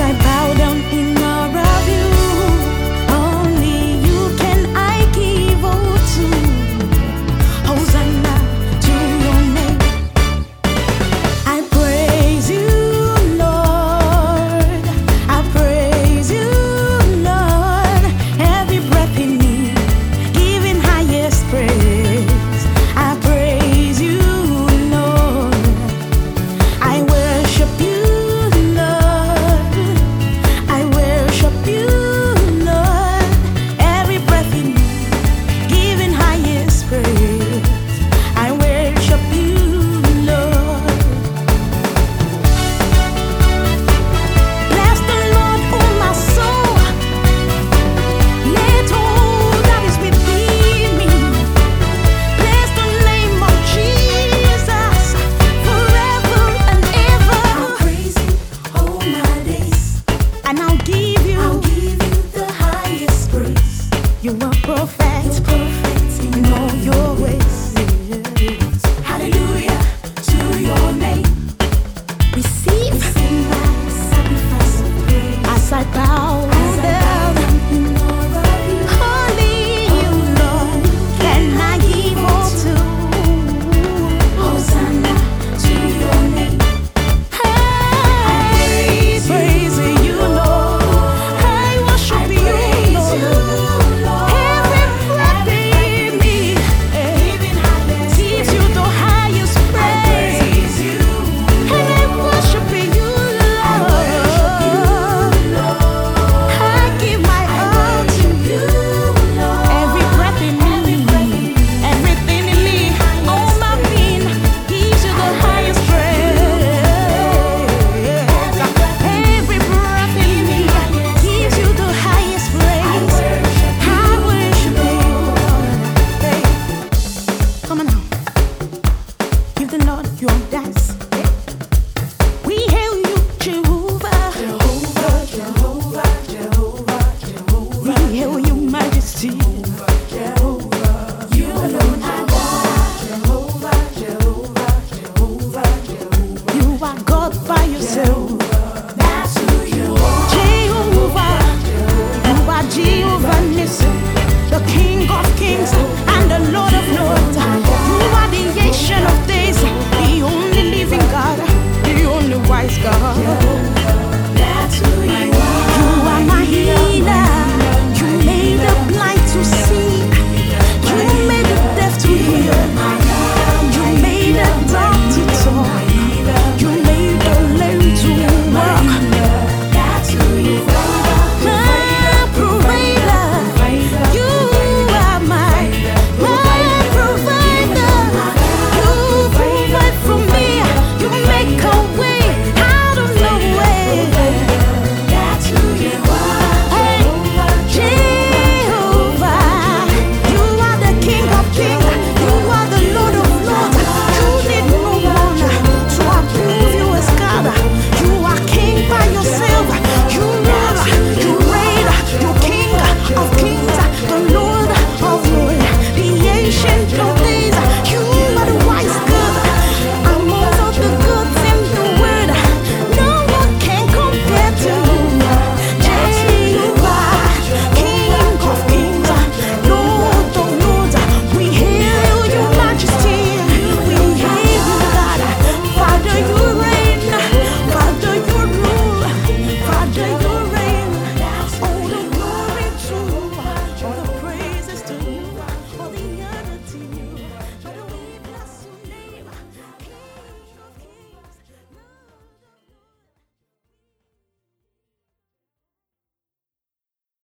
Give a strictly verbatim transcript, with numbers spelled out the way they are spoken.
I bow down in awe of you. Only you can I give all to. Hosanna to your name. I praise you, Lord. I praise you, Lord. Every breath in me, giving highest praise. I praise you, Lord. I worship you, Lord. I worship you, Lord. Every breath in me, giving highest praise. I worship you, Lord. Bless the Lord, oh my soul. Let all that is within me bless the name of Jesus forever and ever. I'll praise you all my days, and I'll give you, I'll give you the highest praise. You are perfect, perfect in all your ways. Hallelujah to your name. Receive, receive my sacrifice of praise as I bow down. Only you, Lord, can I give all to. Hosanna to your name. Hey, praise you, Lord. I worship you, Lord. Every breath in me gives you the highest praise. And I worship you, Lord. I give my all to you. Every breath in me, everything in me, all my being gives you the highest praise. Every breath in me gives you the highest praise. I worship you. Hey, come on now. Give the Lord your dance.